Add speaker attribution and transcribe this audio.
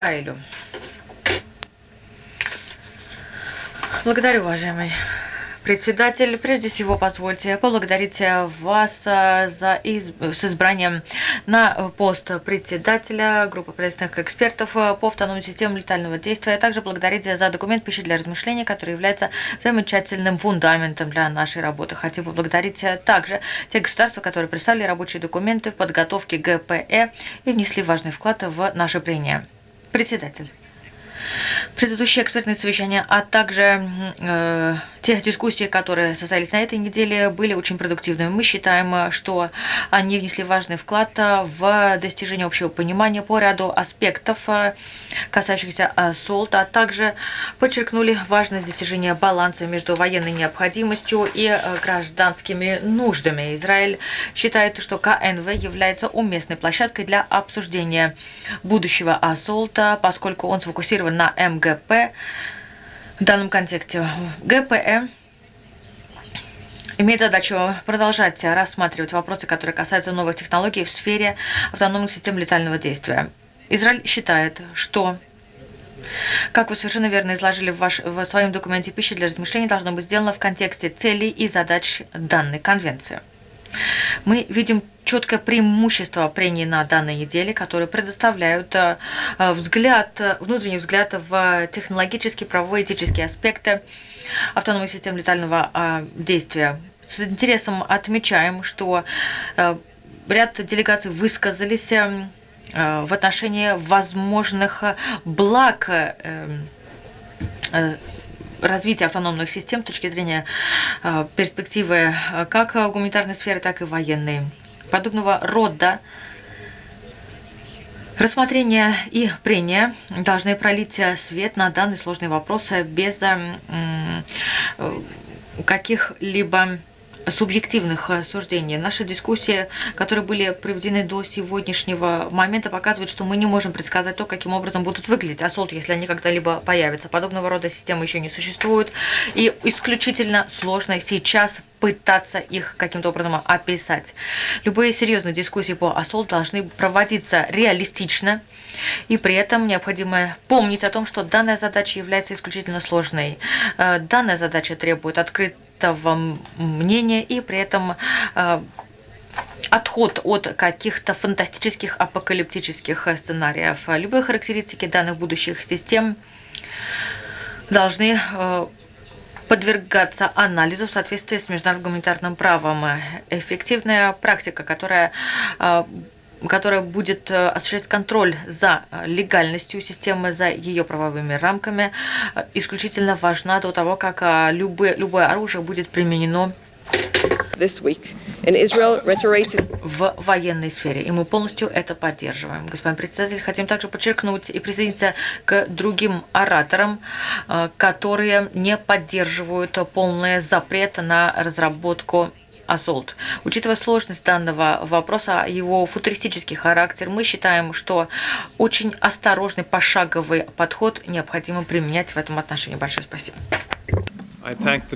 Speaker 1: Израилю. Благодарю, уважаемый председатель. Прежде всего, позвольте поблагодарить вас с избранием на пост председателя группы правительственных экспертов по автономной системе летального действия, а также благодарить за документ «Пища для размышлений», который является замечательным фундаментом для нашей работы. Хотим поблагодарить также те государства, которые представили рабочие документы в подготовке ГПЭ и внесли важный вклад в наше прения. Председатель. Предыдущие экспертные совещания, а также те дискуссии, которые состоялись на этой неделе, были очень продуктивными. Мы считаем, что они внесли важный вклад в достижение общего понимания по ряду аспектов, касающихся СОЛТ, а также подчеркнули важность достижения баланса между военной необходимостью и гражданскими нуждами. Израиль считает, что КНВ является уместной площадкой для обсуждения будущего СОЛТа, поскольку он сфокусирован на МГП. В данном контексте ГПЭ имеет задачу продолжать рассматривать вопросы, которые касаются новых технологий в сфере автономных систем летального действия. Израиль считает, что, как вы совершенно верно изложили в своем документе, «Пища для размышлений» должно быть сделано в контексте целей и задач данной конвенции. Мы видим четкое преимущество прений на данной неделе, которые предоставляют внутренний взгляд в технологические, правовые, этические аспекты автономной системы летального действия. С интересом отмечаем, что ряд делегаций высказались в отношении возможных благ развития автономных систем с точки зрения перспективы как гуманитарной сферы, так и военной. Подобного рода рассмотрение и прения должны пролить свет на данный сложный вопрос без каких-либо субъективных суждений. Наши дискуссии, которые были проведены до сегодняшнего момента, показывают, что мы не можем предсказать то, каким образом будут выглядеть АСОЛТ, если они когда-либо появятся. Подобного рода системы еще не существуют, и исключительно сложно сейчас пытаться их каким-то образом описать. Любые серьезные дискуссии по АСОЛТ должны проводиться реалистично, и при этом необходимо помнить о том, что данная задача является исключительно сложной. Данная задача требует открытого мнения и при этом отход от каких-то фантастических апокалиптических сценариев. Любые характеристики данных будущих систем должны подвергаться анализу в соответствии с международным гуманитарным правом. Эффективная практика, которая будет осуществлять контроль за легальностью системы, за ее правовыми рамками, исключительно важна до того, как любое оружие будет применено в военной сфере, и мы полностью это поддерживаем. Господин председатель, хотим также подчеркнуть и присоединиться к другим ораторам, которые не поддерживают полный запрет на разработку АСОЛТ. Учитывая сложность данного вопроса, его футуристический характер, мы считаем, что очень осторожный пошаговый подход необходимо применять в этом отношении. Большое спасибо.